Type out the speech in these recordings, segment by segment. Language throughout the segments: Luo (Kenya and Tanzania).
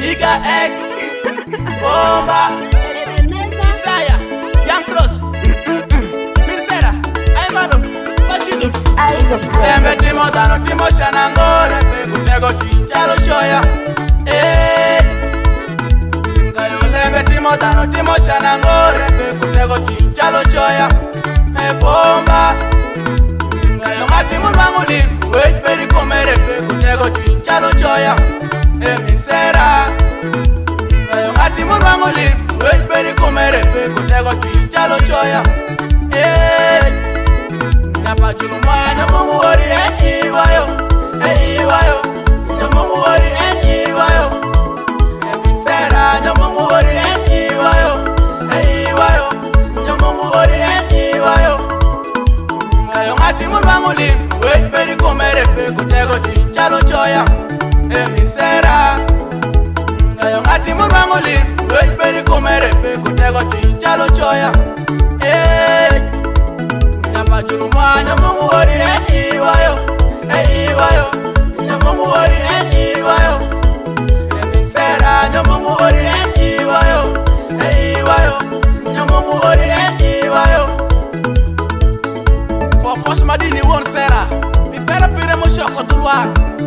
Liga X, Bomba, Isaiah, Young Bros, Mirsera, Aymano, Bachido. Lembe timo dano timo shanangore, Pekutego chinchalo choya. Ngayo lembe timo dano timo shanangore, Pekutego chinchalo choya. Bomba, ngayo ngatimu manguli, wait peri komere, Pekutego chinchalo choya. Minsera ngayo ngatimu manguli, wait peri komere, Pekutego chinchalo choya. Nyapa julu mwanya mungu wari iwayo, iwayo. Nyamungu wari iwayo. Minsera nyamungu wari iwayo, iwayo. Nyamungu wari iwayo. Ngayo ngatimu manguli, wait peri komere, Pekutego chinchalo choya. Minsera ngayo ngatimu manguli, wait peri komere, Pekutego chinchalo choya. Nyapa mwanya mungu wari iwayo, iwayo. Nyamungu wari iwayo. Minsera nyamungu wari iwayo, iwayo. Nyamungu wari iwayo. Fofos madini won sera, mi pera pire mo shoko tulwa.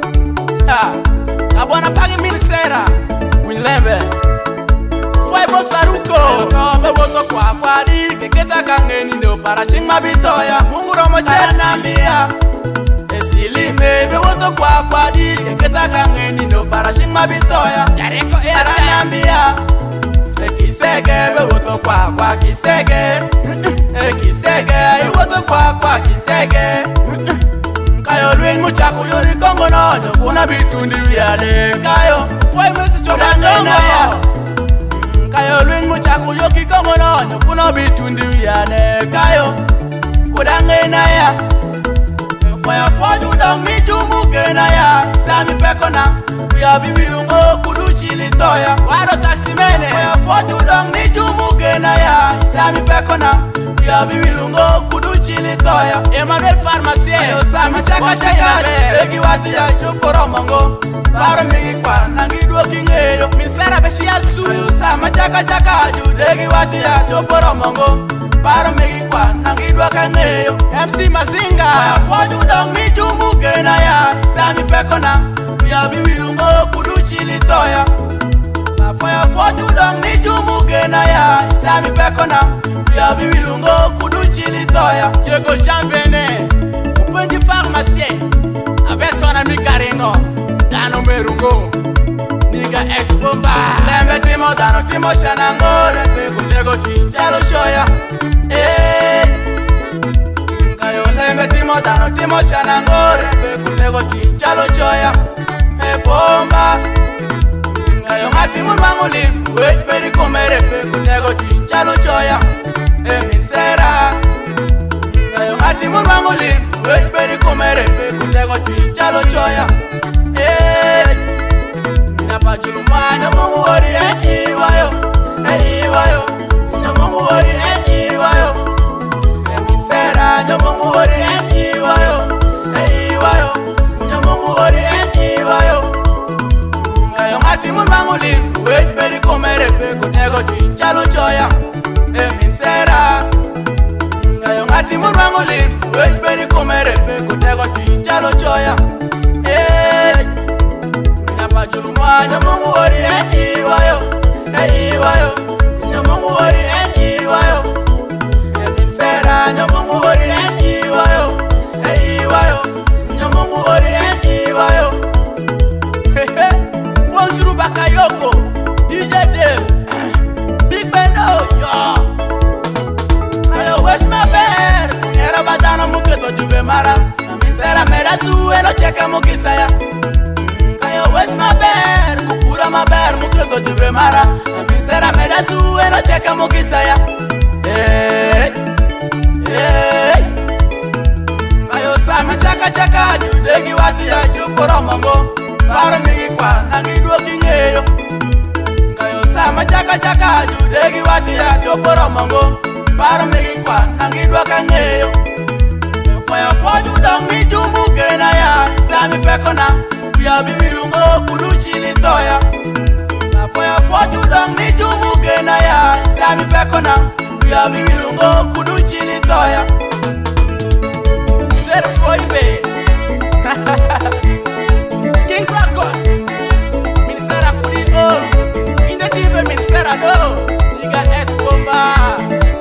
Abona pagi minsera, wilembe. Foi bosaruko, ko boto kwa kwadi, keketa kangeni ndo para ching mabitoya. Mungu romo chana mia. Esilime boto kwa kwadi, keketa kangeni ndo para ching mabitoya. Jareko era nambia. Kisege boto kwa kisege. Kisege boto kwa kisege. Kayo lwin muchaku yori kongo no, kuna bitundi wiyale. Kayo foi mesi chodangena ya. Kayo lwin muchaku yoki kongo no, kuna bitundi wiyane. Kayo kudangena ya. Faya foju dong mi jumu gena ya. Sami pekona Pia bibirungo kudu chili toya. Waro taxi mene Faya foju dong mi jumu gena ya. Sami pekona Pia bibirungo kudu chili toya. Emmanuel Pharmacie Ayo sami chaka chaka Begi watu ya chuporo mongo Baro mingi kwa nangidwa kingeyo. Minsera beshi ya su Ayo sami chaka chaka Judegi watu ya chuporo mongo Baro mingi kwa nangidwa kangeyo. MC Mazinga Faya foju dong mi jumu gena ya. Sami pekona Pia bibirungo kudu chili toya. Faya foju dong mi jumu gena ya. Sami pekona Pia bibirungo kudu chili toya. Jego Jean-Venet Upendi Pharmacie Avec son ami Karingo Dano Merungo Liga X Bomba. Lembe timo dano timo shanangore, Pekutego chinchalo choya. Ngayo lembe timo dano timo shanangore, Pekutego chinchalo choya. Bomba ngayo ngatimu manguli, wait peri komere, Pekutego chinchalo choya. Minsera ngayo ngatimu manguli, wait peri komere, Pekutego chinchalo choya. Nyapa julu mwanya mungu wari iwayo, iwayo. Nyamungu wari iwayo. Minsera nyamungu wari iwayo, iwayo. Nyamungu wari iwayo. Ngayo ngatimu manguli, wait peri komere, Pekutego chinchalo choya. Minsera ngayo ngatimu manguli, wait peri komere, Pekutego chinchalo choya. Nyapa julu mwanya mungu wari iwayo, iwayo. Nyamungu wari iwayo. Minsera nyamungu wari iwayo, iwayo. Nyamungu wari iwayo. Bonjour Bakayoko, DJ Dave, Big Beno, yo. Ayo wes ma ber, era badana muketo jube mara. Minsera mera suelo cheka mukisaya. Ayo wes ma ber, kupura ma ber muketo jube mara. Minsera mera suelo cheka mukisaya. Ayo sami chaka chaka judegi watu ya chuporo mongo. Baro mingi kwa nangidwa kingeyo. Ayo sami chaka chaka judegi watu ya chuporo mongo. Baro mingi kwa nangidwa kangeyo. Faya foju dong mi jumu gena ya. Sami pekona Pia bibirungo kudu chili toya. Mira mi pekona Via bibilungo kudu chini toya Ser foi be King Crackle Minisera kudi all Inde tipe minisera do Niga Escomba